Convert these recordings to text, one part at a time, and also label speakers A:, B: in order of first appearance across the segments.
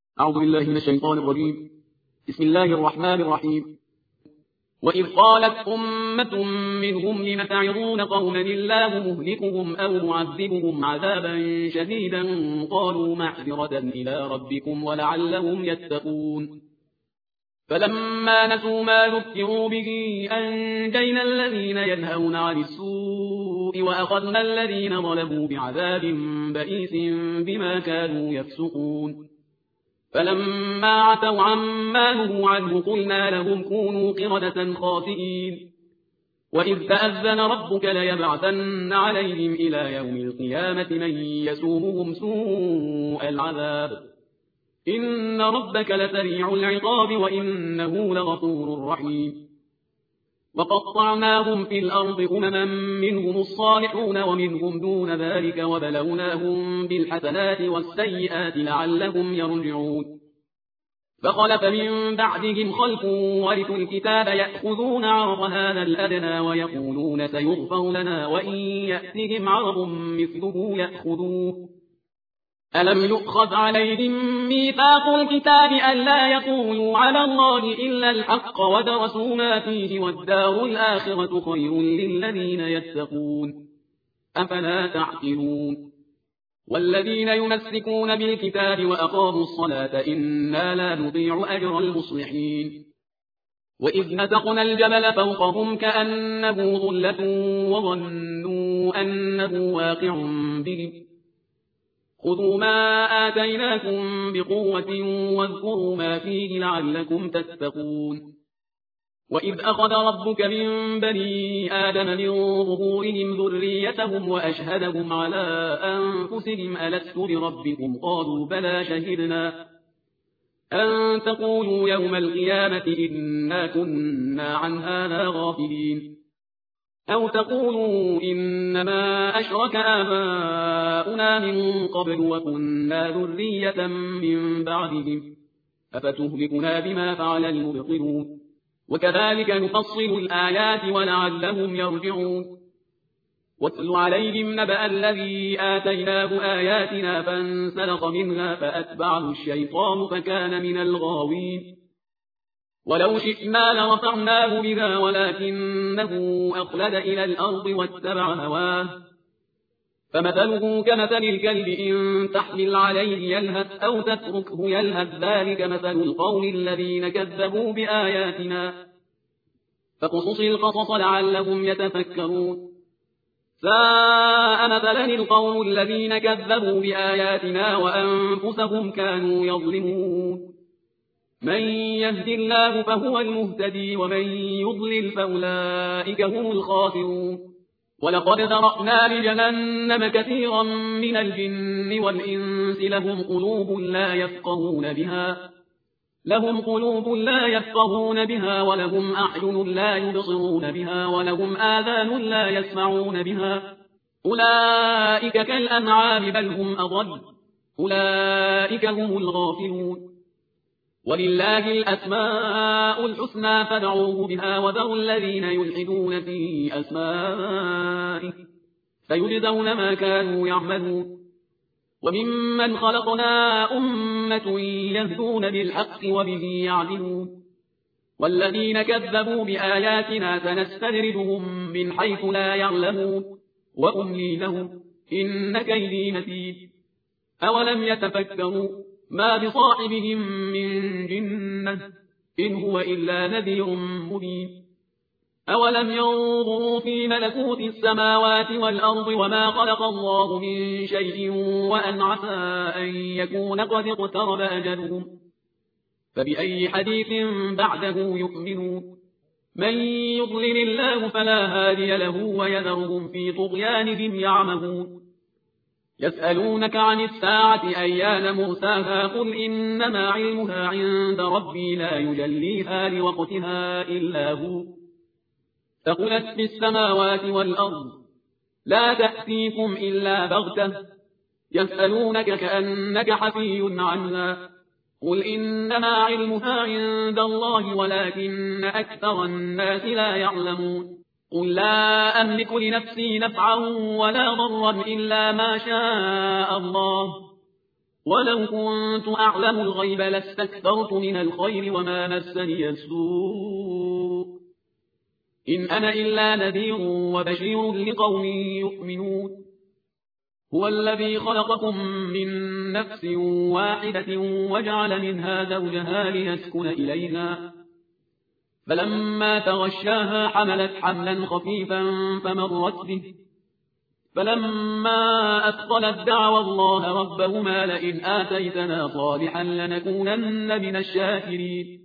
A: أعوذ بالله من الشيطان الرجيم. بسم الله الرحمن الرحيم. وإذ قالت أمة منهم لم تعظون قوما الله مهلكهم أو معذبهم عذابا شديدا قالوا معذرة إلى ربكم ولعلهم يتقون. فلما نسوا ما ذكروا به أنجينا الذين ينهون عن السوء وأخذنا الذين ظلموا بعذاب بئيس بما كانوا يفسقون. فلما عتوا عما نهوا عنه قلنا لهم كونوا قردة خاسئين. وإذ تأذن ربك ليبعثن عليهم إلى يوم القيامة من يسومهم سوء العذاب إن ربك لسريع العقاب وإنه لغفور رحيم. وقطعناهم في الأرض أمما منهم الصالحون ومنهم دون ذلك وبلوناهم بالحسنات والسيئات لعلهم يرجعون. فخلف من بعدهم خلف ورثوا الكتاب يأخذون عرض هذا الأدنى ويقولون سيغفر لنا وإن يأتهم عرض مثله يأخذوه. ألم يؤخذ عليهم ميثاق الكتاب ألا يقولوا على الله إلا الحق ودرسوا ما فيه والدار الآخرة خير للذين يتقون أفلا تعقلون. والذين يمسكون بالكتاب وأقاموا الصلاة إنا لا نضيع أجر المصلحين. وإذ نتقنا الجبل فوقهم كأنه ظلة وظنوا أنه واقع بهم خذوا ما آتيناكم بقوة واذكروا ما فيه لعلكم تتقون. وإذ أخذ ربك من بني آدم من ظهورهم ذريتهم وأشهدهم على أنفسهم ألست بربكم قالوا بلى شهدنا أن تقولوا يوم القيامة إنا كنا عن هذا غافلين أو تقولوا إنما أشرك آباؤنا من قبل وكنا ذرية من بعدهم أفتهلكنا بما فعل المبطلون وكذلك نفصل الآيات ولعلهم يرجعون. واتل عليهم نبأ الذي آتيناه آياتنا فانسلخ منها فأتبعه الشيطان فكان من الغاوين. ولو شئنا لرفعناه بها ولكنه أخلد إلى الأرض واتبع هواه فمثله كمثل الكلب إن تحمل عليه يلهث أو تتركه يلهث ذلك مثل القوم الذين كذبوا بآياتنا فقصص القصص لعلهم يتفكرون. ساء مثلا القوم الذين كذبوا بآياتنا وأنفسهم كانوا يظلمون. من يهد الله فهو المهتدي ومن يضلل فأولئك هم الخاسرون. ولقد ذرأنا لجهنم كثيرا من الجن والإنس لهم قلوب لا يفقهون بها ولهم أعين لا يبصرون بها ولهم آذان لا يسمعون بها أولئك كالأنعام بل هم أضل أولئك هم الغافلون. ولله الأسماء الحسنى فادعوه بها وذروا الذين يلحدون في أسمائه فيجزون ما كانوا يعملون. وممن خلقنا أمة يهدون بالحق وبه يعدلون. والذين كذبوا بآياتنا سنستدرجهم من حيث لا يعلمون وأملي لهم إن كيدي متين. أولم يتفكروا ما بصاحبهم من جنة إن هو إلا نذير مبين. أولم ينظروا في ملكوت السماوات والأرض وما خلق الله من شيء وأن عسى أن يكون قد اقترب أجلهم فبأي حديث بعده يؤمنون. من يضلل الله فلا هادي له ويذرهم في طغيانهم يعمهون. يسألونك عن الساعة أيان مرساها قل إنما علمها عند ربي لا يجليها لوقتها إلا هو ثقلت في السماوات والأرض لا تأتيكم إلا بغتة يسألونك كأنك حفي عنها قل إنما علمها عند الله ولكن أكثر الناس لا يعلمون. قل لا أملك لنفسي نفعا ولا ضرا إلا ما شاء الله ولو كنت أعلم الغيب لاستكثرت من الخير وما مسني السوء إن أنا إلا نذير وبشير لقوم يؤمنون هو الذي خلقكم من نفس واحدة وجعل منها زوجها ليسكن إليها فلما تغشاها حملت حملا خفيفا فمرت به فلما أثقلت دعوى الله ربهما لئن آتيتنا صالحا لنكونن من الشاكرين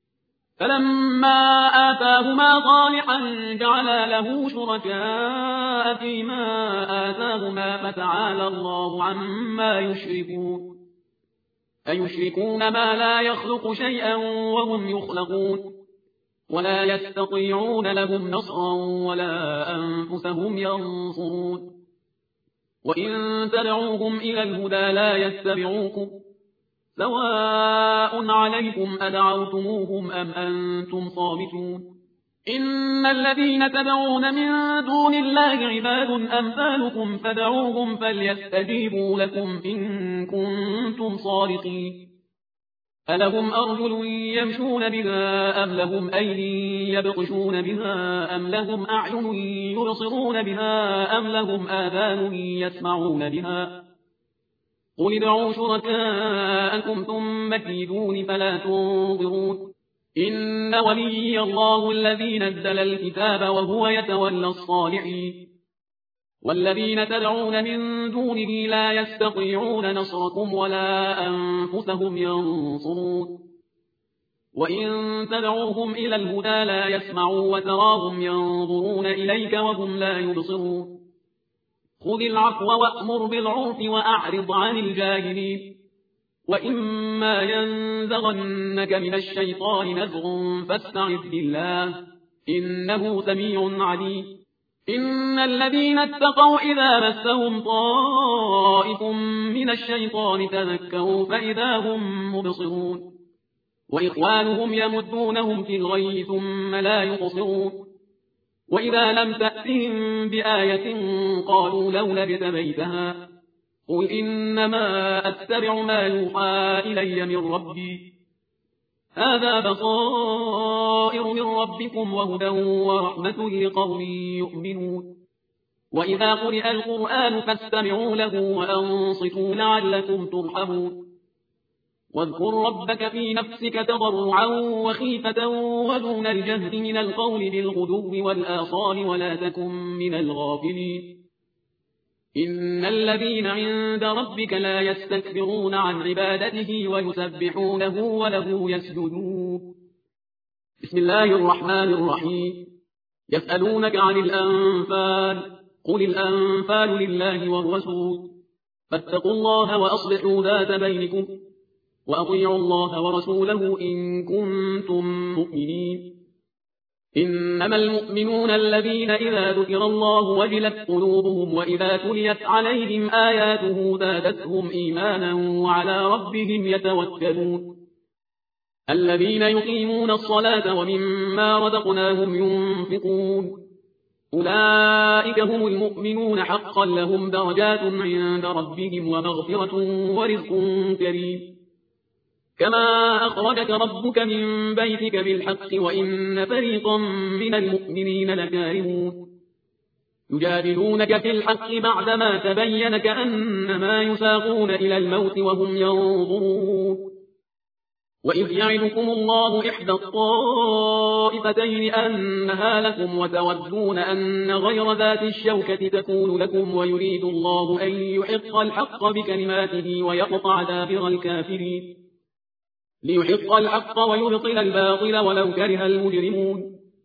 A: فلما آتاهما صالحا جعلا له شركاء فيما آتاهما فتعالى الله عما يشركون أيشركون ما لا يخلق شيئا وهم يخلقون ولا يستطيعون لهم نصرا ولا أنفسهم ينصرون وإن تدعوهم إلى الهدى لا يتبعوكم سواء عليكم أدعوتموهم أم أنتم صامتون إن الذين تدعون من دون الله عباد أمثالكم فدعوهم فليستجيبوا لكم إن كنتم صادقين ألهم أرجل يمشون بها أم لهم أيدي يبطشون بها أم لهم أعين يبصرون بها أم لهم آذان يسمعون بها قل ادعوا شركاءكم ثم كيدون فلا تنظرون إن ولي الله الذي نزل الكتاب وهو يتولى الصالحين والذين تدعون من دونه لا يستطيعون نصركم ولا أنفسهم ينصرون وإن تدعوهم إلى الهدى لا يسمعوا وتراهم ينظرون إليك وهم لا يبصرون خذ العفو وأمر بالعرف وأعرض عن الجاهلين وإما ينزغنك من الشيطان نزغ فاستعذ بالله إنه سميع عليم إن الذين اتقوا إذا مسهم طائف من الشيطان تذكروا فإذا هم مبصرون وإخوانهم يمدونهم في الغي ثم لا يقصرون وإذا لم تأتهم بآية قالوا لولا اجتبيتها قل إنما أتبع ما يوحى إلي من ربي هذا بصائر من ربكم وهدى ورحمة لقوم يؤمنون وإذا قرئ القرآن فاستمعوا له وأنصتوا لعلكم ترحمون واذكر ربك في نفسك تضرعا وخيفة ودون الجهر من القول بالغدو والآصال ولا تكن من الغافلين إن الذين عند ربك لا يستكبرون عن عبادته ويسبحونه وله يسجدون بسم الله الرحمن الرحيم يسألونك عن الأنفال قل الأنفال لله والرسول فاتقوا الله وأصلحوا ذات بينكم وأطيعوا الله ورسوله إن كنتم مؤمنين إنما المؤمنون الذين إذا ذكر الله وجلت قلوبهم وإذا تليت عليهم آياته زادتهم إيمانا وعلى ربهم يتوكلون الذين يقيمون الصلاة ومما رزقناهم ينفقون أولئك هم المؤمنون حقا لهم درجات عند ربهم ومغفرة ورزق كريم كما أخرجك ربك من بيتك بالحق وإن فريقا من المؤمنين لكارهون يجادلونك في الحق بعدما تبين كأنما يساقون إلى الموت وهم ينظرون وإذ يعدكم الله إحدى الطائفتين أنها لكم وتودون أن غير ذات الشوكة تكون لكم ويريد الله أن يحق الحق بكلماته ويقطع دابر الكافرين ليحق الحق ويبطل الباطل ولو كره المجرمون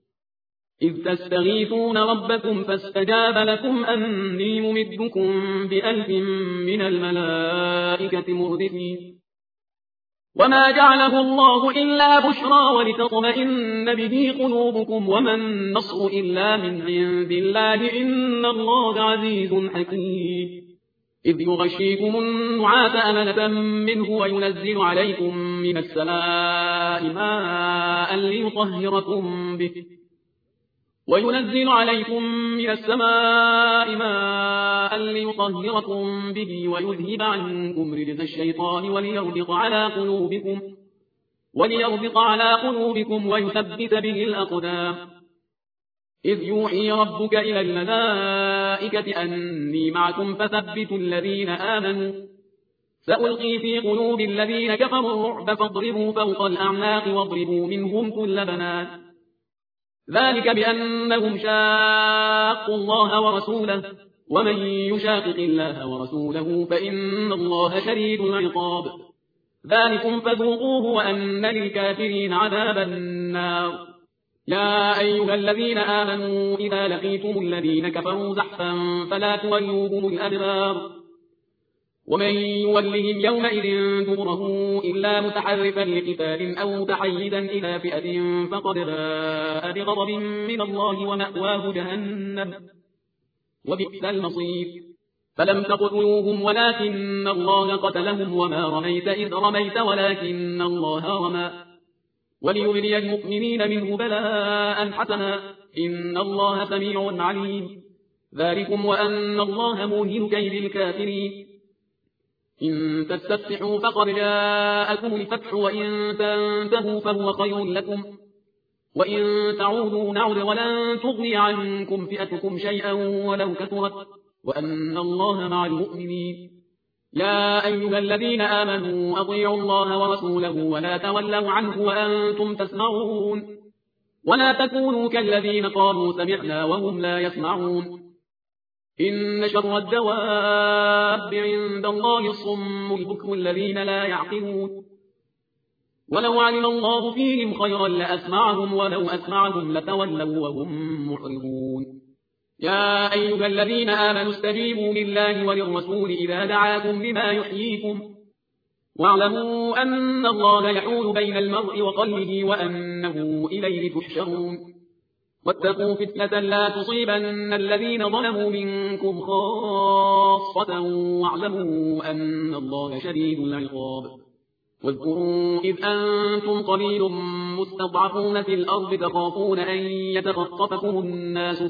A: إذ تستغيثون ربكم فاستجاب لكم أني ممدكم ب1000 من الملائكة مردفين وما جعله الله إلا بشرى ولتطمئن به قلوبكم وما النصر إلا من عند الله إن الله عزيز حكيم إذ يغشيكم النعاس أمنة منه وينزل عليكم من السماء ماء ليطهركم به وينزل عليكم من السماء ماء ليطهركم به ويذهب عنكم رجز الشيطان وليربط على قلوبكم ويثبت به الأقدام. إذ يوحي ربك إلى الملائكة أني معكم فثبتوا الذين آمنوا سألقي في قلوب الذين كفروا الرعب فاضربوا فوق الأعناق واضربوا منهم كل بنان. ذلك بأنهم شاقوا الله ورسوله ومن يشاقق الله ورسوله فإن الله شديد العقاب. ذلكم فذوقوه وأن للكافرين عذاب النار. يا أيها الذين آمنوا إذا لقيتم الذين كفروا زحفا فلا تولوهم الأدبار ومن يولهم يومئذ دبره إلا متحرفا لقتال أو متحيزا إلى فئة فقد باء بغضب من الله ومأواه جهنم وبئس المصير. فلم تقتلوهم ولكن الله قتلهم وما رميت إذ رميت ولكن الله رمى وليبلي المؤمنين منه بلاء حسنا إن الله سميع عليم. ذلكم وأن الله موهن كيد الكافرين. إن تستفتحوا فقد جاءكم الفتح وإن تنتهوا فهو خير لكم وإن تعودوا نعد ولن تغني عنكم فئتكم شيئا ولو كثرت وأن الله مع المؤمنين. يا أيها الذين آمنوا أطيعوا الله ورسوله ولا تولوا عنه وأنتم تسمعون ولا تكونوا كالذين قالوا سمعنا وهم لا يسمعون. إن شر الدواب عند الله الصم البكم الذين لا يعقلون. ولو علم الله فيهم خيرا لأسمعهم ولو أسمعهم لتولوا وهم معرضون. يا أيها الذين آمنوا استجيبوا لله وللرسول إذا دعاكم لما يحييكم واعلموا أن الله يحول بين المرء وقلبه وأنه إليه تحشرون. واتقوا فتنة لا تصيبن الذين ظلموا منكم خاصة واعلموا أن الله شديد العقاب. واذكروا إذ أنتم قليل مستضعفون في الأرض تخافون أن يتخطفكم الناس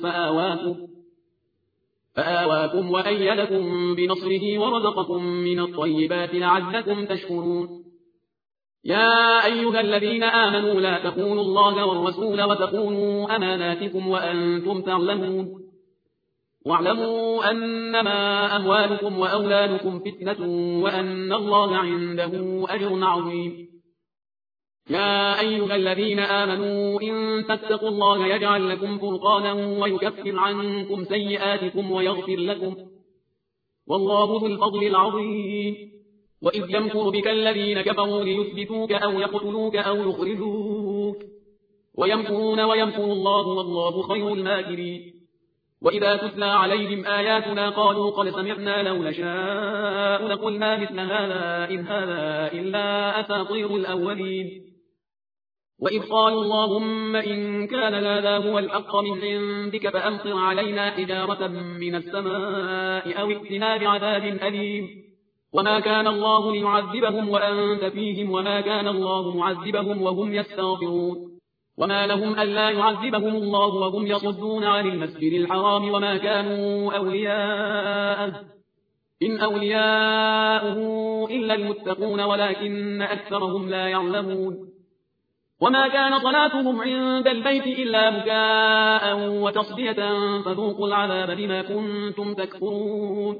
A: فآواكم وأيدكم بنصره ورزقكم من الطيبات لعلكم تشكرون. يا أيها الذين آمنوا لا تخونوا الله والرسول وتخونوا أماناتكم وأنتم تعلمون. واعلموا أنما أموالكم وأولادكم فتنة وأن الله عنده أجر عظيم. يا أيها الذين آمنوا إن تتقوا الله يجعل لكم فرقانا ويكفر عنكم سيئاتكم ويغفر لكم والله ذو الفضل العظيم. وإذ يمكر بك الذين كفروا ليثبتوك أو يقتلوك أو يخرجوك ويمكرون ويمكر الله والله خير الماكرين. وإذا تتلى عليهم آياتنا قالوا قد سمعنا لو نشاء لقلنا مثل هذا إن هذا إلا أساطير الأولين. وإذ قالوا اللهم إن كان هذا هو الحق من عندك فأمطر علينا حجارة من السماء أو ائتنا بعذاب أليم. وما كان الله ليعذبهم وأنت فيهم وما كان الله معذبهم وهم يستغفرون. وما لهم ألا يعذبهم الله وهم يصدون عن المسجد الحرام وما كانوا أولياءه إن أولياؤه إلا المتقون ولكن أكثرهم لا يعلمون. وما كان صلاتهم عند البيت إلا بكاء وتصدية فذوقوا العذاب بما كنتم تكفرون.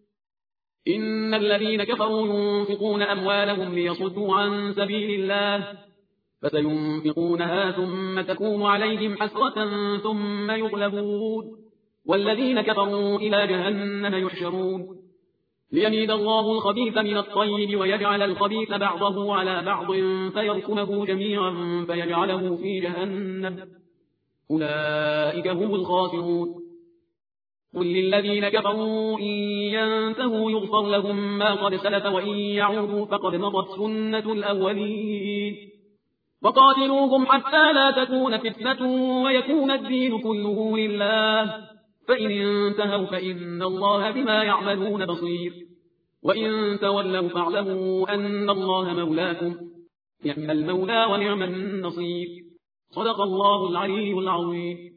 A: إن الذين كفروا ينفقون أموالهم ليصدوا عن سبيل الله فسينفقونها ثم تكون عليهم حسرة ثم يغلبون والذين كفروا إلى جهنم يحشرون. ليميز الله الخبيث من الطيب ويجعل الخبيث بعضه على بعض فيركمه جميعا فيجعله في جهنم أولئك هم الخاسرون. قل للذين كفروا إن ينتهوا يغفر لهم ما قد سلف وإن يعودوا فقد مضت سنة الأولين. وقاتلوهم حتى لا تكون فتنة ويكون الدين كله لله فإن انتهوا فإن الله بما يعملون بصير. وإن تولوا فاعلموا أن الله مولاكم نعم المولى ونعم النصير. صدق الله العلي العظيم.